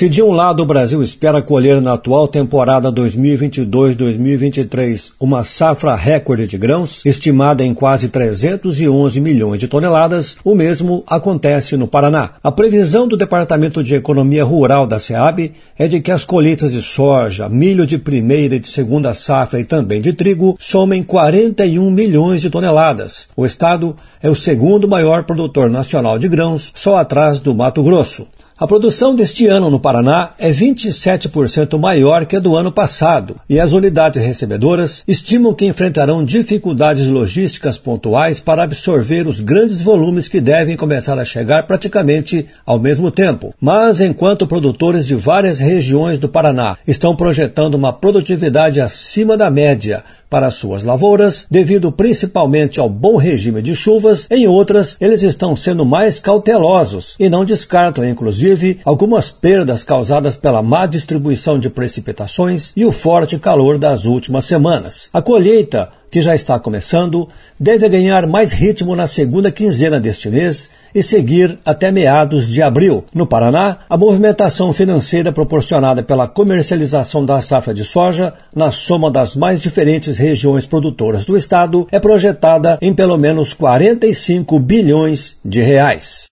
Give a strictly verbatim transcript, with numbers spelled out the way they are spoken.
Se de um lado o Brasil espera colher na atual temporada dois mil e vinte e dois dois mil e vinte e três uma safra recorde de grãos, estimada em quase trezentos e onze milhões de toneladas, o mesmo acontece no Paraná. A previsão do Departamento de Economia Rural da SEAB é de que as colheitas de soja, milho de primeira e de segunda safra e também de trigo somem quarenta e um milhões de toneladas. O estado é o segundo maior produtor nacional de grãos, só atrás do Mato Grosso. A produção deste ano no Paraná é vinte e sete por cento maior que a do ano passado e as unidades recebedoras estimam que enfrentarão dificuldades logísticas pontuais para absorver os grandes volumes que devem começar a chegar praticamente ao mesmo tempo. Mas enquanto produtores de várias regiões do Paraná estão projetando uma produtividade acima da média para suas lavouras, devido principalmente ao bom regime de chuvas, em outras eles estão sendo mais cautelosos e não descartam, inclusive, algumas perdas causadas pela má distribuição de precipitações e o forte calor das últimas semanas. A colheita, que já está começando, deve ganhar mais ritmo na segunda quinzena deste mês e seguir até meados de abril. No Paraná, a movimentação financeira proporcionada pela comercialização da safra de soja, na soma das mais diferentes regiões produtoras do estado, é projetada em pelo menos quarenta e cinco bilhões de reais.